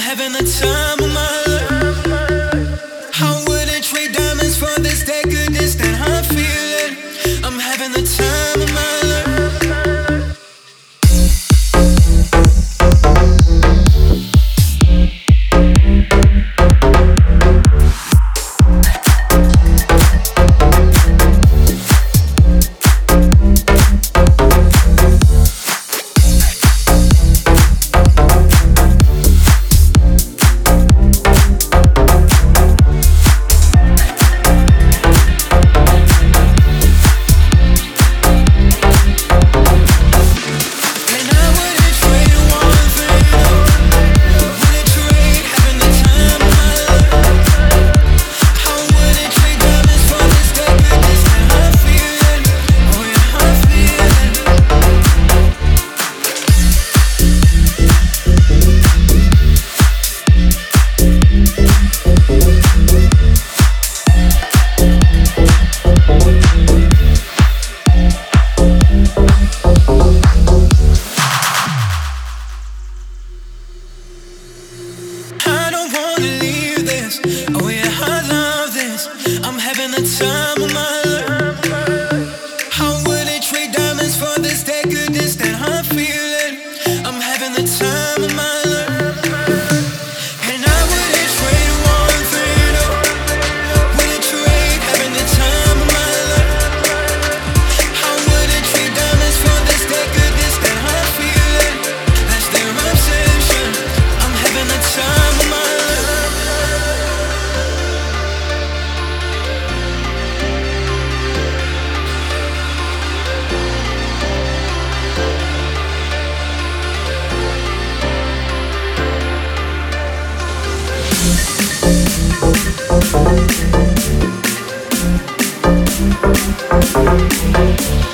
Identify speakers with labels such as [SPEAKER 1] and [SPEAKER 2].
[SPEAKER 1] having the time of my life. I wouldn't trade diamonds for this that goodness that I'm feeling. I'm having the time of my life. Oh yeah, I love this. I'm having the time of my life. I wouldn't trade diamonds for this that goodness that I'm feeling. I'm having the time of my life. And I wouldn't trade one thing, no. Wouldn't trade having the time of my life. I wouldn't trade diamonds for this that goodness that I'm feeling. That's their obsession. I'm having the time of my life. Thank you.